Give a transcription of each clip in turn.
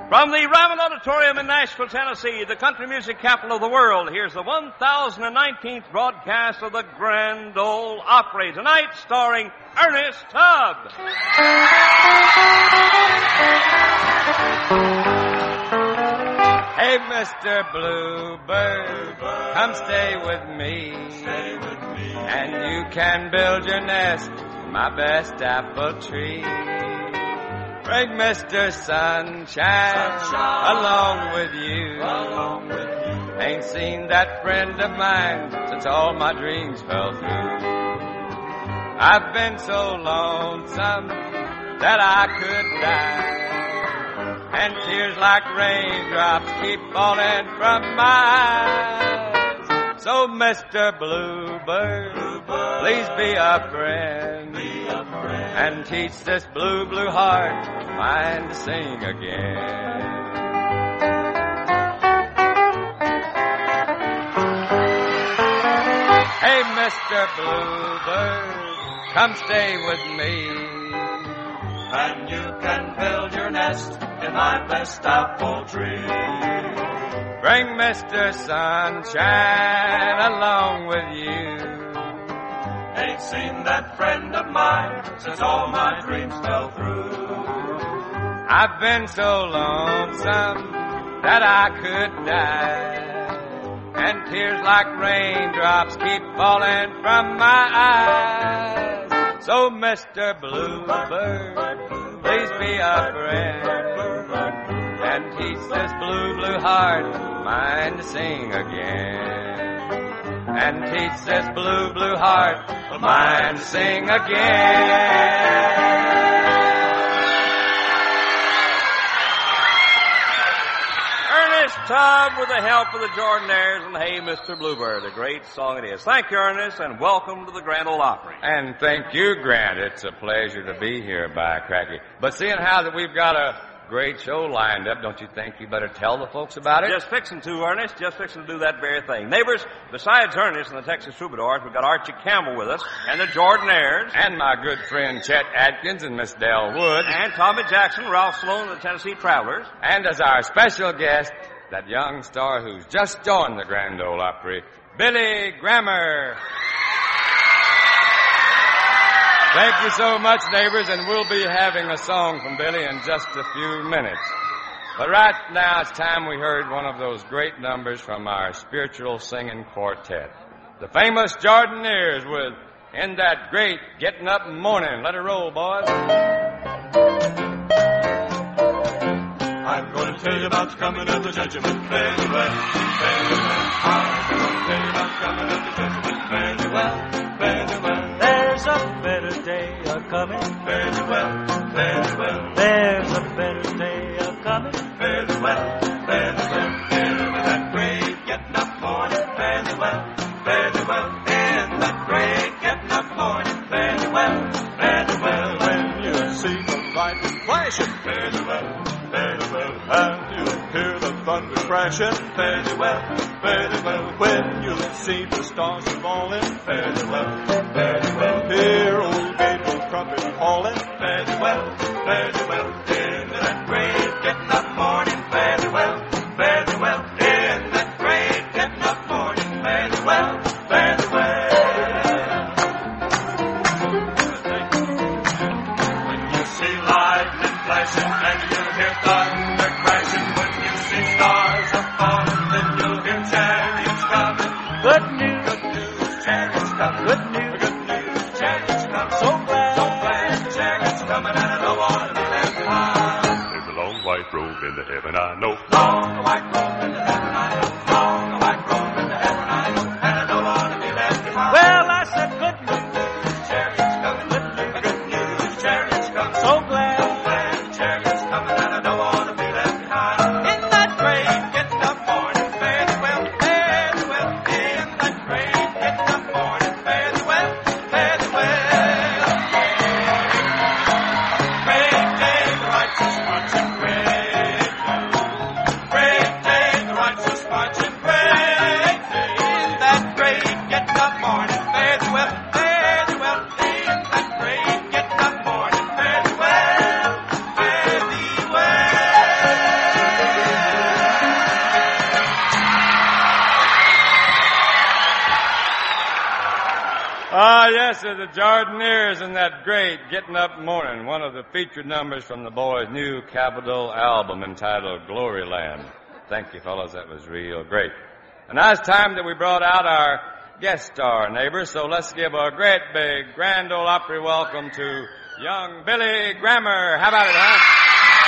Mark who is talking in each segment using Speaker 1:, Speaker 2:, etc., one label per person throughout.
Speaker 1: From the Ryman Auditorium in Nashville, Tennessee, the country music capital of the world, here's the 1019th broadcast of the Grand Ole Opry, tonight starring Ernest Tubb.
Speaker 2: Hey, Mr. Bluebird, come stay with me. And you can build your nest in my best apple tree. Bring Mr. Sunshine along with you. Ain't seen that friend of mine since all my dreams fell through. I've been so lonesome that I could die, and tears like raindrops keep falling from my eyes. So, Mr. Bluebird, please be a friend, and teach this blue, blue heart of mine to sing again. Hey, Mr. Bluebird, come stay with me,
Speaker 3: and you can build your nest in my best apple tree.
Speaker 2: Bring Mr. Sunshine along with you.
Speaker 3: Ain't seen that friend of mine since all my dreams fell through.
Speaker 2: I've been so lonesome that I could die, and tears like raindrops keep falling from my eyes. So, Mr. Bluebird, please be a friend, and teach this blue, blue heart of mine to sing again. And teach this blue, blue heart of mine to sing again.
Speaker 1: Ernest Tubb with the help of the Jordanaires and Hey, Mr. Bluebird. A great song it is. Thank you, Ernest, and welcome to the Grand Ole Opry.
Speaker 2: And thank you, Grant. It's a pleasure to be here, by cracky. But seeing how that we've got a great show lined up, don't you think you better tell the folks about it?
Speaker 1: Just fixing to, Ernest. Just fixing to do that very thing. Neighbors, besides Ernest and the Texas Troubadours, we've got Archie Campbell with us, and the Jordanaires.
Speaker 2: And my good friend Chet Atkins and Miss Dell Wood.
Speaker 1: And Tommy Jackson, Ralph Sloan, and the Tennessee Travelers.
Speaker 2: And as our special guest, that young star who's just joined the Grand Ole Opry, Billy Grammer. Thank you so much, neighbors, and we'll be having a song from Billy in just a few minutes. But right now it's time we heard one of those great numbers from our spiritual singing quartet, the famous Jordanaires with In That Great Getting Up Morning. Let it roll, boys.
Speaker 3: I'm going to tell you about the coming of the judgment. Very well, very well. I'm going to tell you about the coming of the judgment. Very well, very well.
Speaker 4: There's a better day a-coming.
Speaker 3: Very well, very well.
Speaker 4: There's a better day a-coming.
Speaker 3: Very well, very well. In that great getting up morning. Very well, very well. In that great getting up morning. Very well, very well.
Speaker 5: When you see the lightning flashing,
Speaker 3: Very well, very well.
Speaker 5: and you hear the thunder crashing,
Speaker 3: Very well, very well.
Speaker 5: when you see the stars falling,
Speaker 3: Very well, very well.
Speaker 5: hear old Gabriel trumpet calling,
Speaker 3: Very well, very well. In that great getting up morning. Very well, very well. In that great getting up morning. Very well, very well. When you see lightning flashing and you hear thunder crashing, when you see stars a-falling, then you'll hear chariots coming.
Speaker 4: Good news,
Speaker 3: Good news, chariots coming.
Speaker 4: good news.
Speaker 3: Good news, chariots coming.
Speaker 4: So glad.
Speaker 3: So glad, chariots coming, and I don't want to be left behind.
Speaker 5: there's a long white robe in the heaven I know.
Speaker 3: Long white robe in the heaven I know. Long white robe in the heaven I know. And I don't want to be left behind.
Speaker 4: Well, I said good news,
Speaker 3: Chariots coming. Good news, chariots coming.
Speaker 4: so glad.
Speaker 3: So glad, chariots coming, and I don't want to be left behind. In that great getting up morning, very well, very well. In that great getting up morning, very well, very well. Great day, the righteous marching. Great day, the righteous
Speaker 2: yes, the Jardiniers and that great Getting Up Morning, one of the featured numbers from the boys' new Capitol album entitled Gloryland. Thank you, fellas. That was real great. And now it's time that we brought out our guest star neighbors, so let's give a great big Grand Ole Opry welcome to young Billy Grammer. How about it, huh?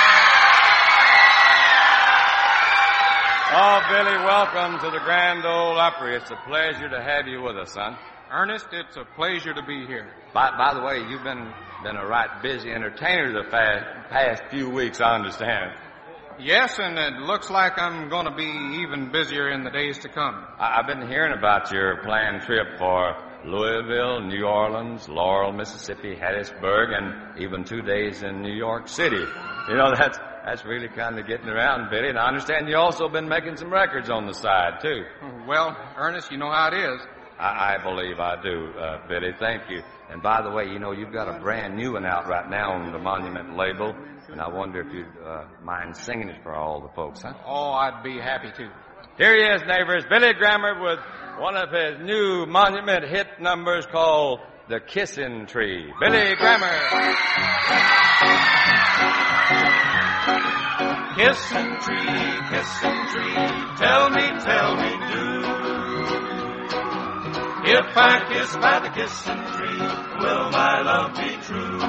Speaker 2: Oh, Billy, welcome to the Grand Ole Opry. It's a pleasure to have you with us, son.
Speaker 6: Ernest, it's a pleasure to be here.
Speaker 2: By the way, you've been a right busy entertainer the past few weeks, I understand.
Speaker 6: Yes, and it looks like I'm going to be even busier in the days to come.
Speaker 2: I've been hearing about your planned trip for Louisville, New Orleans, Laurel, Mississippi, Hattiesburg, and even 2 days in New York City. You know, that's really kind of getting around, Billy. And I understand you also been making some records on the side, too.
Speaker 6: Well, Ernest, you know how it is.
Speaker 2: I believe I do, Billy. Thank you. And by the way, you know, you've got a brand new one out right now on the Monument label. And I wonder if you'd mind singing it for all the folks, huh?
Speaker 6: Oh, I'd be happy to.
Speaker 2: Here he is, neighbors. Billy Grammer with one of his new Monument hit numbers called The Kissin' Tree. Billy Grammer.
Speaker 3: Kissin' tree, tell me, do. If I kiss by the kissin' tree, will my love be true?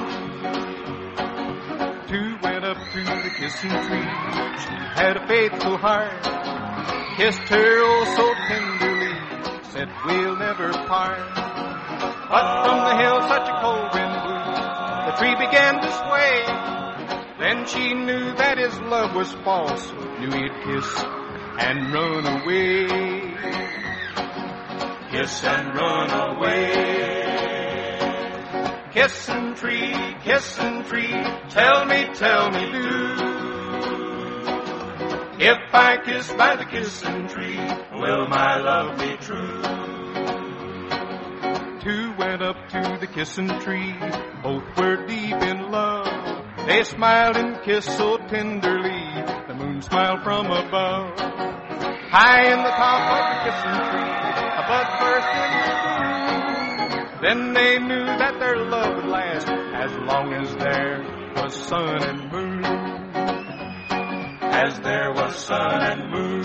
Speaker 5: Two went up to the kissing tree. She had a faithful heart. Kissed her oh so tenderly. Said we'll never part. But from the hill such a cold wind blew. The tree began to sway. Then she knew that his love was false. Knew he'd kiss and run away.
Speaker 3: Kiss and run away. Kissin' tree, tell me, do. If I kiss by the kissin' tree, will my love be true?
Speaker 5: Two went up to the kissing tree. Both were deep in love. They smiled and kissed so tenderly. The moon smiled from above. High in the top of the kissing tree, a bud burst into bloom. Then they knew that their love would last as long as there was sun and moon.
Speaker 3: As there was sun and moon.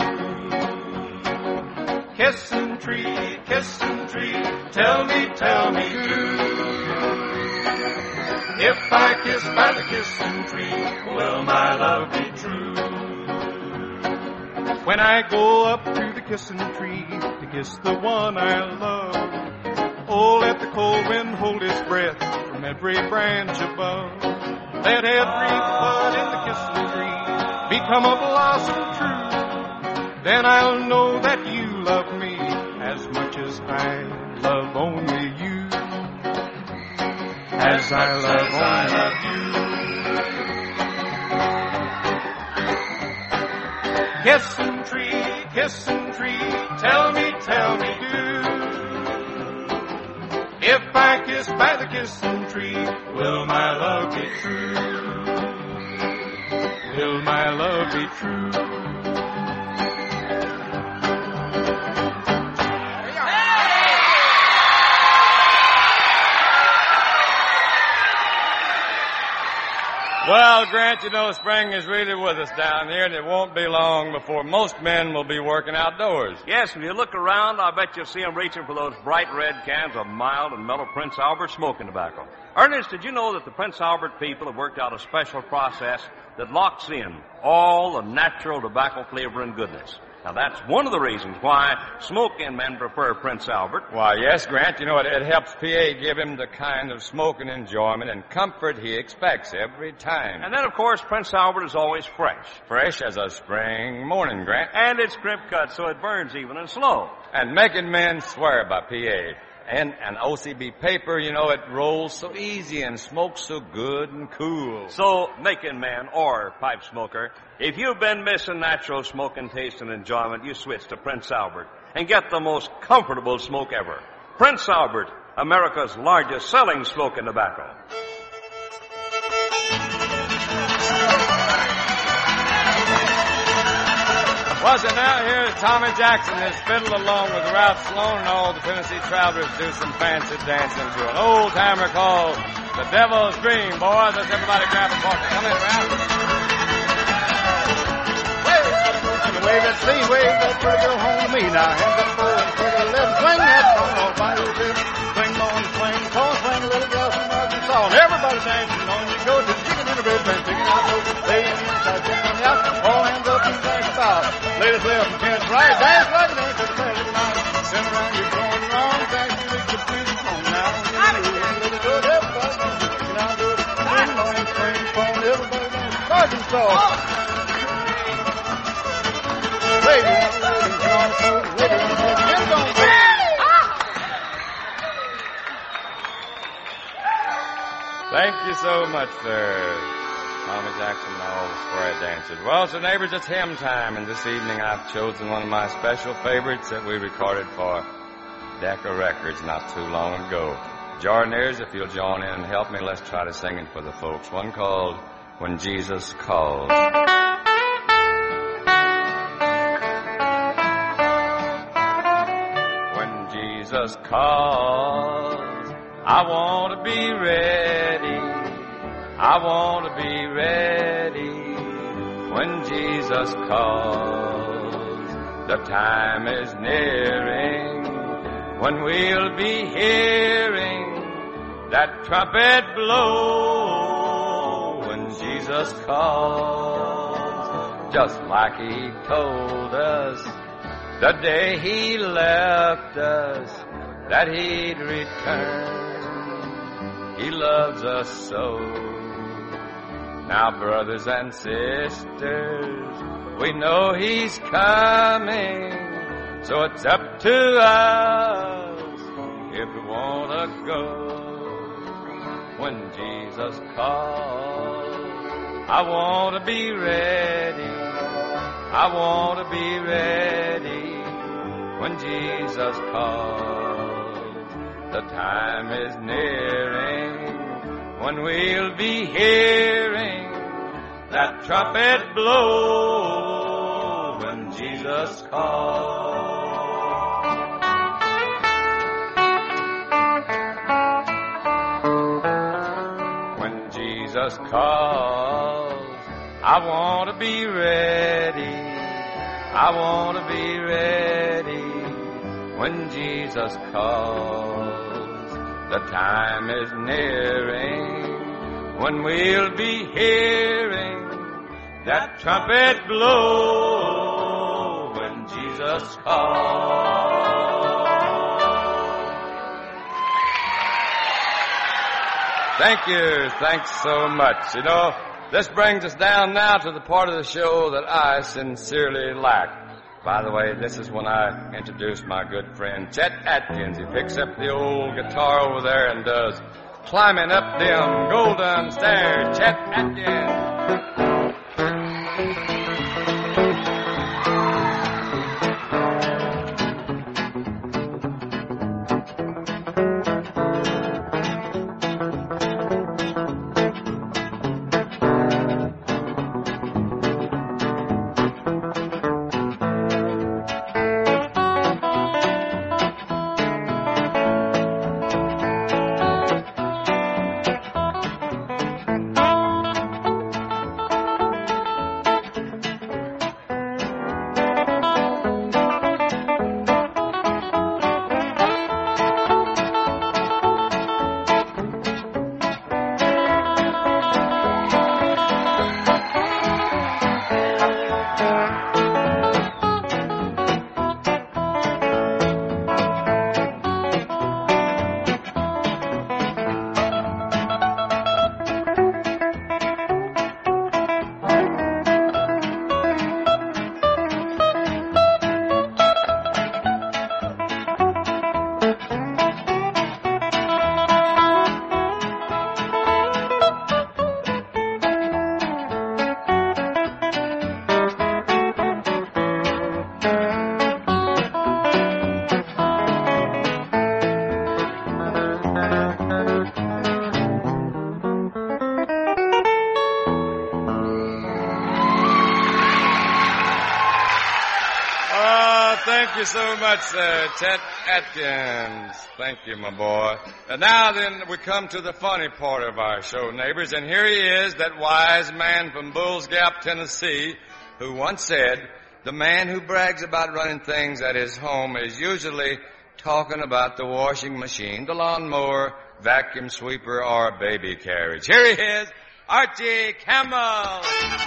Speaker 3: Kissin' tree, tell me, do. If I kiss by the kissin' tree, will my love be true?
Speaker 5: When I go up to the kissing tree to kiss the one I love, oh, let the cold wind hold its breath from every branch above. Let every bud in the kissing tree become a blossom true. Then I'll know that you love me as much as I love only you. As I love you.
Speaker 3: Kissin' tree, tell me, do. If I kiss by the kissin' tree, will my love be true?
Speaker 5: Will my love be true?
Speaker 2: Well, Grant, you know, spring is really with us down here, and it won't be long before most men will be working outdoors.
Speaker 1: Yes, when you look around, I bet you'll see them reaching for those bright red cans of mild and mellow Prince Albert smoking tobacco. Ernest, did you know that the Prince Albert people have worked out a special process that locks in all the natural tobacco flavor and goodness? Now, that's one of the reasons why smoking men prefer Prince Albert.
Speaker 2: Why, yes, Grant, you know, it helps PA give him the kind of smoking enjoyment and comfort he expects every time.
Speaker 1: And then, of course, Prince Albert is always fresh.
Speaker 2: Fresh as a spring morning, Grant.
Speaker 1: And it's crimp cut, so it burns even and slow.
Speaker 2: And making men swear by PA. And an OCB paper, you know, it rolls so easy and smokes so good and cool.
Speaker 1: So, making man or pipe smoker, if you've been missing natural smoking taste and enjoyment, you switch to Prince Albert and get the most comfortable smoke ever. Prince Albert, America's largest selling smoking tobacco.
Speaker 2: Well, so now here's Tommy Jackson, his fiddle, along with Ralph Sloan and all the Tennessee Travelers, do some fancy dancing to an old timer called The Devil's Dream. Boys, let's everybody grab a partner. Come in, Ralph.
Speaker 5: Wave that sleeve, wave that pretty girl home to me now. Hands up forward, pretty left, swing that song all by your bit. Swing on, swing, call, swing, little girl from Arkansas. And everybody dancing on you go to the chicken in the red band, chicken out low, lay in the inside, chicken on the out, all hands up and dance about. Ladies left and gents right, dance like an anchor, credit line. Send around, you're going wrong, dance you make the music home now. Let it go, everybody dancing, chicken out low, swing on, swing, phone, everybody dancing, Arkansas.
Speaker 2: Thank you so much, sir. Tommy Jackson and all the square dancers. Well, so neighbors, it's hymn time, and this evening I've chosen one of my special favorites that we recorded for Decca Records not too long ago. Jordanaires, if you'll join in and help me, let's try to sing it for the folks. One called When Jesus Calls. When Jesus calls, I want to be ready. I want to be ready when Jesus calls. The time is nearing when we'll be hearing that trumpet blow when Jesus calls. Just like he told us the day he left us that he'd return. He loves us so. Now, brothers and sisters, we know he's coming, so it's up to us if we want to go. When Jesus calls, I want to be ready. I want to be ready when Jesus calls. The time is nearing when we'll be hearing that trumpet blow when Jesus calls. When Jesus calls, I want to be ready. I want to be ready when Jesus calls. The time is nearing when we'll be hearing that trumpet blow when Jesus calls. Thank you. Thanks so much. You know, this brings us down now to the part of the show that I sincerely lack. By the way, this is when I introduce my good friend Chet Atkins. He picks up the old guitar over there and does Climbing Up Them Golden Stairs. Chet Atkins. thank you so much, Chet Atkins. Thank you, my boy. And now then, we come to the funny part of our show, neighbors. And here he is, that wise man from Bulls Gap, Tennessee, who once said, the man who brags about running things at his home is usually talking about the washing machine, the lawnmower, vacuum sweeper, or baby carriage. Here he is, Archie Campbell.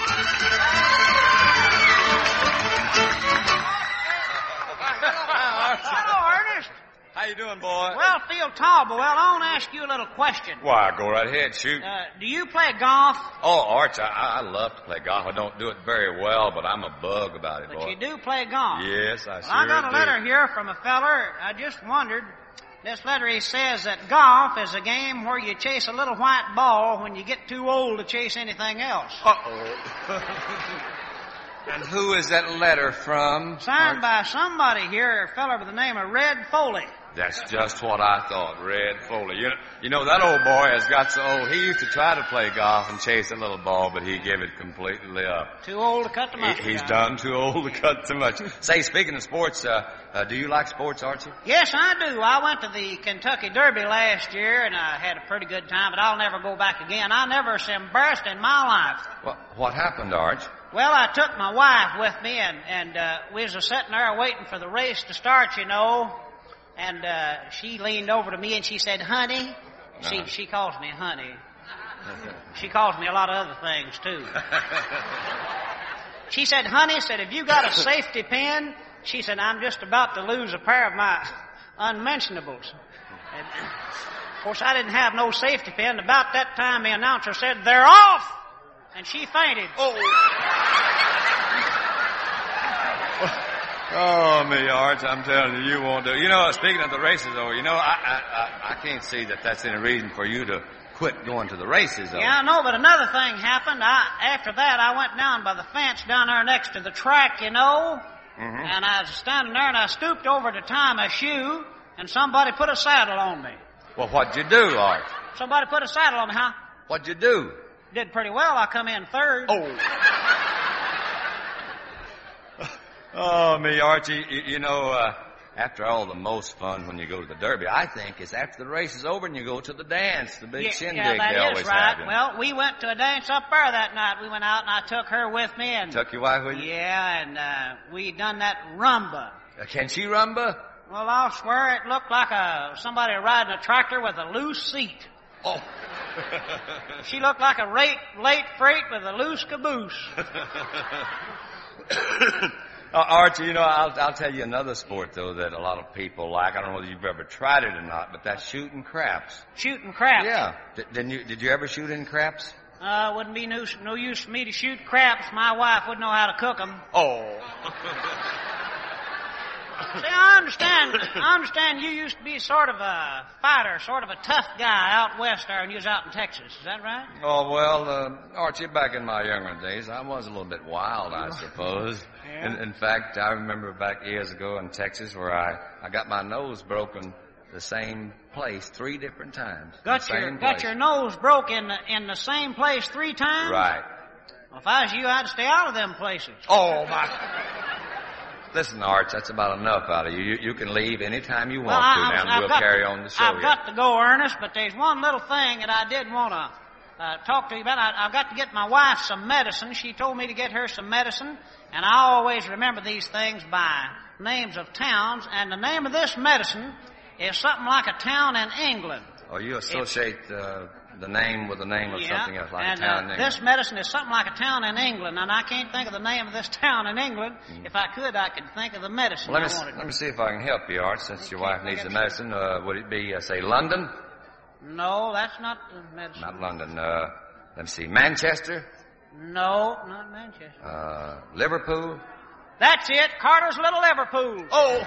Speaker 7: Hello, Ernest.
Speaker 2: How you doing, boy?
Speaker 7: Well, feel tall, but I want to ask you a little question.
Speaker 2: Why, go right ahead, shoot.
Speaker 7: Do you play golf?
Speaker 2: Oh, Arch, I love to play golf. I don't do it very well, but I'm a bug about it,
Speaker 7: But
Speaker 2: boy.
Speaker 7: you do play golf.
Speaker 2: Yes, I
Speaker 7: Well,
Speaker 2: sure
Speaker 7: I got a
Speaker 2: do.
Speaker 7: letter here from a feller. I just wondered. This letter, he says that golf is a game where you chase a little white ball when you get too old to chase anything else.
Speaker 2: Uh-oh. And who is that letter from?
Speaker 7: Signed by somebody here, a feller by the name of Red Foley.
Speaker 2: That's just what I thought, Red Foley. You know, that old boy has got so old. He used to try to play golf and chase a little ball, but he gave it completely up.
Speaker 7: Too old to cut the mustard.
Speaker 2: He's done too old to cut too much. Say, speaking of sports, do you like sports, Archie?
Speaker 7: Yes, I do. I went to the Kentucky Derby last year, and I had a pretty good time, but I'll never go back again. I never was embarrassed in my life.
Speaker 2: What happened, Arch?
Speaker 7: Well, I took my wife with me, and we was sitting there waiting for the race to start, you know. And she leaned over to me and she said, honey. She calls me honey. She calls me a lot of other things, too. She said, honey, have you got a safety pin? She said, I'm just about to lose a pair of my unmentionables. And, of course, I didn't have no safety pin. About that time, the announcer said, they're off! And she fainted.
Speaker 2: Oh, me, Arch, I'm telling you, you won't do. You know, speaking of the races, though, you know, I can't see that that's any reason for you to quit going to the races, though.
Speaker 7: Yeah, I know, but another thing happened. After that, I went down by the fence down there next to the track, you know.
Speaker 2: Mm-hmm.
Speaker 7: And I was standing there, and I stooped over to tie my shoe, and somebody put a saddle on me.
Speaker 2: Well, what'd you do, Arch?
Speaker 7: Somebody put a saddle on me, huh?
Speaker 2: What'd you do?
Speaker 7: Did pretty well. I come in third.
Speaker 2: Oh, me, Archie, you know, after all, the most fun when you go to the Derby, I think, is after the race is over and you go to the dance, the big shindig
Speaker 7: yeah, that
Speaker 2: they
Speaker 7: is
Speaker 2: always
Speaker 7: right.
Speaker 2: have.
Speaker 7: Well, we went to a dance up there that night. We went out, and I took her with me. And
Speaker 2: took your wife with you?
Speaker 7: Yeah, and we done that rumba.
Speaker 2: Can she rumba?
Speaker 7: Well, I'll swear it looked like somebody riding a tractor with a loose seat.
Speaker 2: Oh.
Speaker 7: She looked like a late freight with a loose caboose.
Speaker 2: Archie, you know, I'll tell you another sport, though, that a lot of people like. I don't know whether you've ever tried it or not, but that's shooting craps.
Speaker 7: Shooting craps?
Speaker 2: Yeah. Did you ever shoot any craps?
Speaker 7: Wouldn't be no use for me to shoot craps. My wife wouldn't know how to cook them.
Speaker 2: Oh.
Speaker 7: See, I understand you used to be sort of a fighter, sort of a tough guy out west there, and you was out in Texas. Is that right?
Speaker 2: Oh, well, Archie, back in my younger days, I was a little bit wild, I suppose.
Speaker 7: Yeah.
Speaker 2: In fact, I remember back years ago in Texas where I got my nose broken the same place 3 different times.
Speaker 7: Got your nose broke in the same place 3 times?
Speaker 2: Right.
Speaker 7: Well, if I was you, I'd stay out of them places.
Speaker 2: Oh, my... Listen, Arch, that's about enough out of you. You can leave any time you want to now, and we'll carry on the show.
Speaker 7: I've got to go, Ernest, but there's one little thing that I did want to talk to you about. I've got to get my wife some medicine. She told me to get her some medicine, and I always remember these things by names of towns, and the name of this medicine is something like a town in England.
Speaker 2: Oh, you associate the name with the name of something else, like
Speaker 7: and,
Speaker 2: a town in England.
Speaker 7: This medicine is something like a town in England, and I can't think of the name of this town in England. If I could think of the medicine
Speaker 2: Well,
Speaker 7: I wanted.
Speaker 2: let me see if I can help you, Art, since your wife needs the medicine. Would it be, say, London?
Speaker 7: No, that's not the medicine.
Speaker 2: Not London. Let me see, Manchester?
Speaker 7: No, not Manchester.
Speaker 2: Liverpool?
Speaker 7: That's it, Carter's Little Liverpool.
Speaker 2: Oh!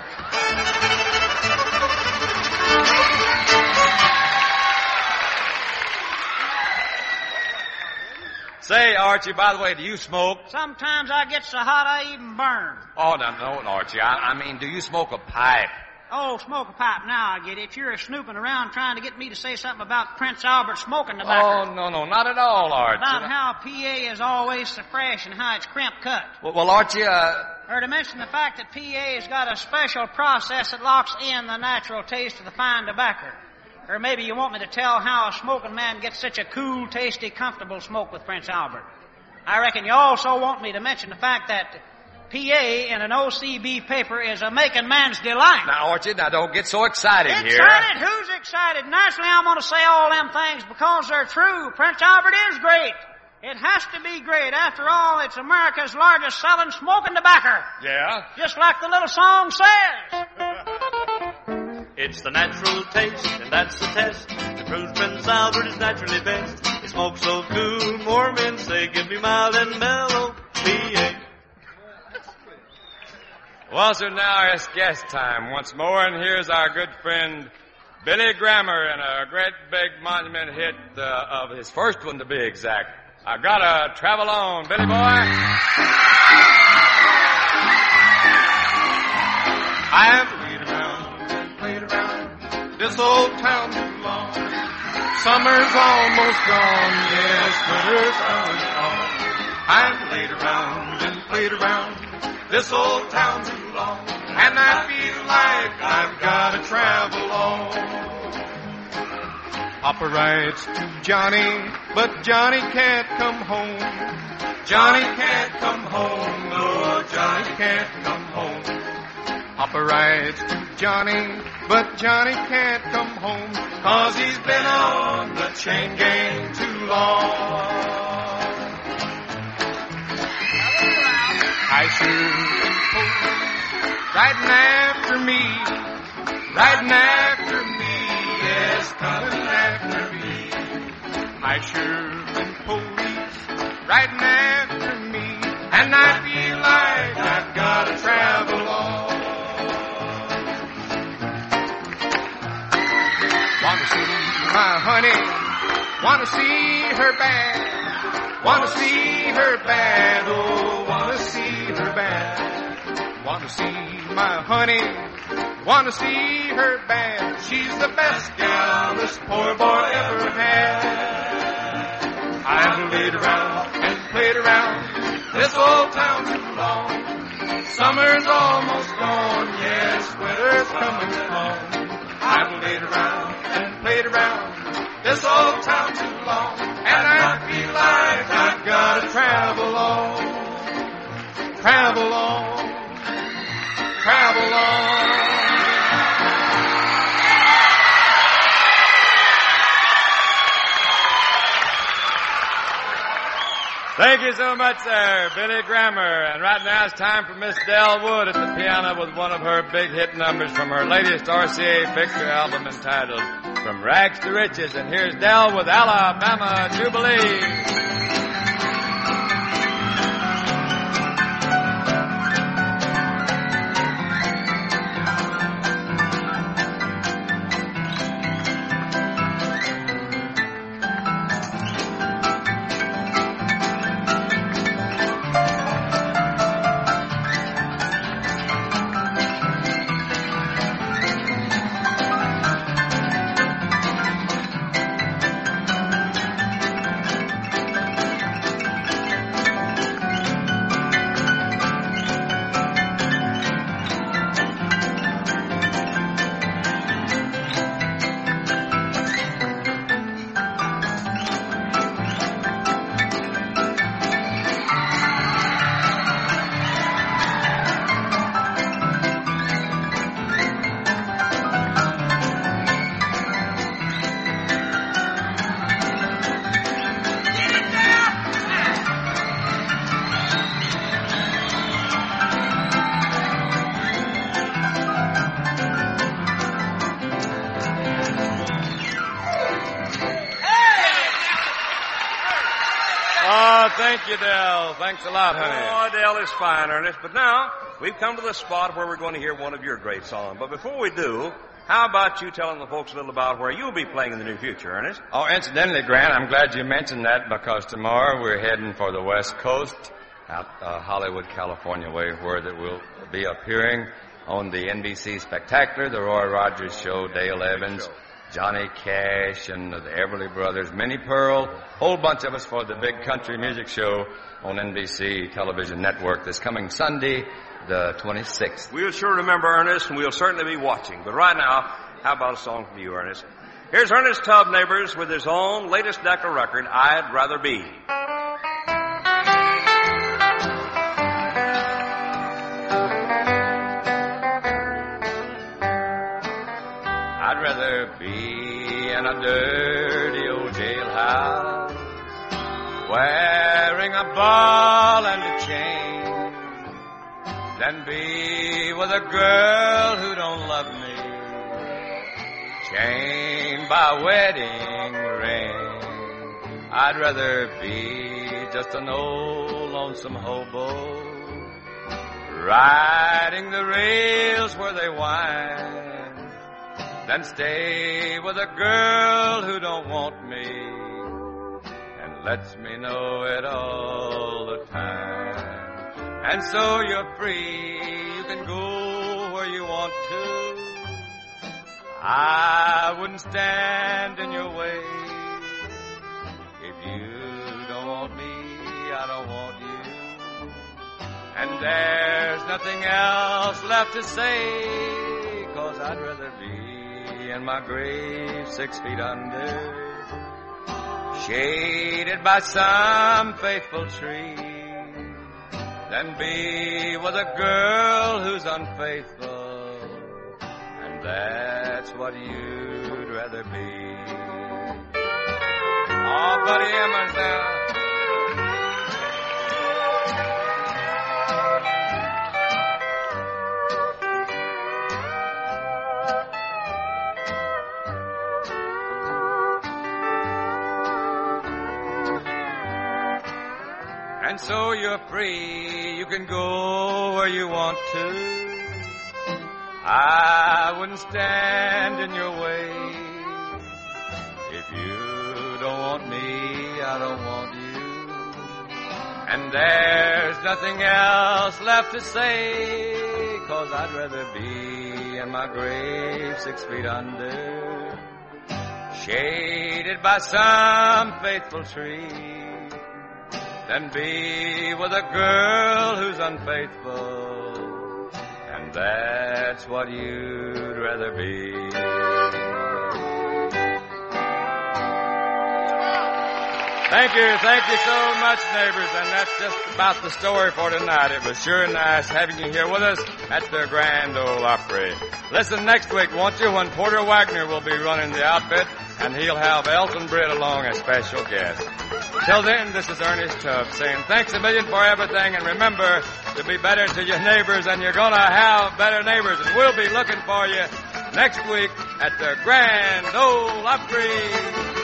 Speaker 2: Say, Archie, by the way, do you smoke?
Speaker 7: Sometimes I get so hot I even burn.
Speaker 2: Oh, no, Archie. I mean, do you smoke a pipe?
Speaker 7: Oh, smoke a pipe. Now I get it. You're snooping around trying to get me to say something about Prince Albert smoking tobacco.
Speaker 2: Oh, no, not at all, Archie.
Speaker 7: About how PA is always so fresh and how it's crimp cut.
Speaker 2: Well, Archie,
Speaker 7: Or to mention the fact that PA has got a special process that locks in the natural taste of the fine tobacco. Or maybe you want me to tell how a smoking man gets such a cool, tasty, comfortable smoke with Prince Albert. I reckon you also want me to mention the fact that PA in an OCB paper is a making man's delight.
Speaker 2: Now, Archie, don't get so excited here.
Speaker 7: Excited? Who's excited? Naturally, I'm going to say all them things because they're true. Prince Albert is great. It has to be great. After all, it's America's largest selling smoking tobacco.
Speaker 2: Yeah?
Speaker 7: Just like the little song says.
Speaker 4: It's the natural taste, and that's the test. The proves Prince Albert is naturally best. He smokes so cool, more men say, give me mild and mellow PA.
Speaker 2: Well, sir, now it's guest time once more, and here's our good friend Billy Grammer and a great big monument hit of his first one, to be exact. I gotta travel on, Billy boy.
Speaker 5: I've played around this old town too long. Summer's almost gone, yes, winter's almost gone. I've played around this old town too long, and I feel like I've got to travel on. Papa writes to Johnny, but Johnny can't come home. Johnny can't come home, no, Johnny can't come home. Papa writes to Johnny, but Johnny can't come home, 'cause he's been on the chain gang too long. I sure riding after me, yes, coming after me. I sure been police riding after me, and I feel like I've got to travel on. Want to see my honey, want to see her bad, want to see her bad, oh, want to see her bad. Want to see my honey, want to see her bad. She's the best gal this poor boy ever had. I've laid around and played around this old town too long. Summer's almost gone, yes, winter's coming along. I've laid around and played around this old town too long, and I feel like I've got to travel on, travel on, travel on.
Speaker 2: Thank you so much, sir, Billy Grammer. And right now it's time for Miss Del Wood at the piano with one of her big hit numbers from her latest RCA Victor album entitled From Rags to Riches. And here's Del with Alabama Jubilee. Thank you, Del. Thanks a lot, honey.
Speaker 1: Oh, Del is fine, Ernest. But now, we've come to the spot where we're going to hear one of your great songs. But before we do, how about you telling the folks a little about where you'll be playing in the near future, Ernest?
Speaker 2: Oh, incidentally, Grant, I'm glad you mentioned that because tomorrow we're heading for the West Coast, out Hollywood, California way, where that we'll be appearing on the NBC Spectacular, the Roy Rogers Show, Dale Evans, Johnny Cash, and the Everly Brothers, Minnie Pearl, whole bunch of us for the big country music show on NBC Television Network this coming Sunday, the 26th.
Speaker 1: We'll sure remember Ernest, and we'll certainly be watching. But right now, how about a song from you, Ernest? Here's Ernest Tubb Neighbors with his own latest Decca record, I'd Rather Be.
Speaker 2: I'd rather be in a dirty old jailhouse, wearing a ball and a chain, than be with a girl who don't love me, chained by a wedding ring. I'd rather be just an old lonesome hobo, riding the rails where they wind, than stay with a girl who don't want me and lets me know it all the time. And so you're free, you can go where you want to. I wouldn't stand in your way. If you don't want me, I don't want you. And there's nothing else left to say, 'cause I'd rather be in my grave 6 feet under, shaded by some faithful tree, than be with a girl who's unfaithful, and that's what you'd rather be. Oh, Buddy Emmons now. And so you're free, you can go where you want to. I wouldn't stand in your way. If you don't want me, I don't want you. And there's nothing else left to say, 'cause I'd rather be in my grave 6 feet under, shaded by some faithful tree, than be with a girl who's unfaithful, and that's what you'd rather be. Thank you so much, neighbors, and that's just about the story for tonight. It was sure nice having you here with us at the Grand Ole Opry. Listen next week, won't you, when Porter Wagner will be running the outfit, and he'll have Elton Britt along as special guest. Till then, this is Ernest Tubb saying thanks a million for everything, and remember to be better to your neighbors, and you're going to have better neighbors, and we'll be looking for you next week at the Grand Ole Opry.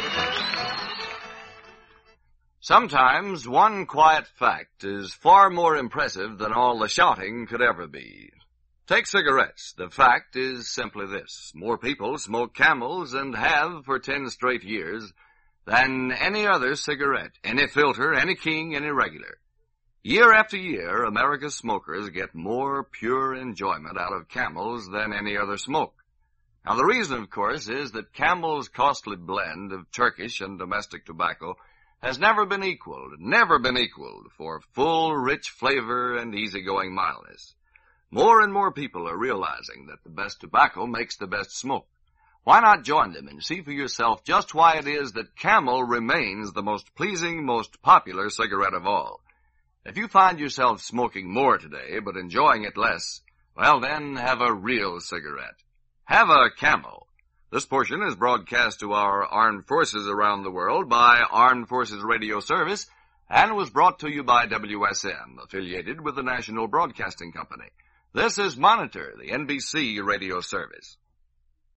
Speaker 8: Sometimes one quiet fact is far more impressive than all the shouting could ever be. Take cigarettes. The fact is simply this: more people smoke Camels and have for 10 straight years than any other cigarette, any filter, any King, any regular. Year after year, America's smokers get more pure enjoyment out of Camels than any other smoke. Now, the reason, of course, is that Camel's costly blend of Turkish and domestic tobacco has never been equaled for full, rich flavor and easygoing mildness. More and more people are realizing that the best tobacco makes the best smoke. Why not join them and see for yourself just why it is that Camel remains the most pleasing, most popular cigarette of all? If you find yourself smoking more today but enjoying it less, well then, have a real cigarette. Have a Camel. This portion is broadcast to our armed forces around the world by Armed Forces Radio Service and was brought to you by WSN, affiliated with the National Broadcasting Company. This is Monitor, the NBC radio service.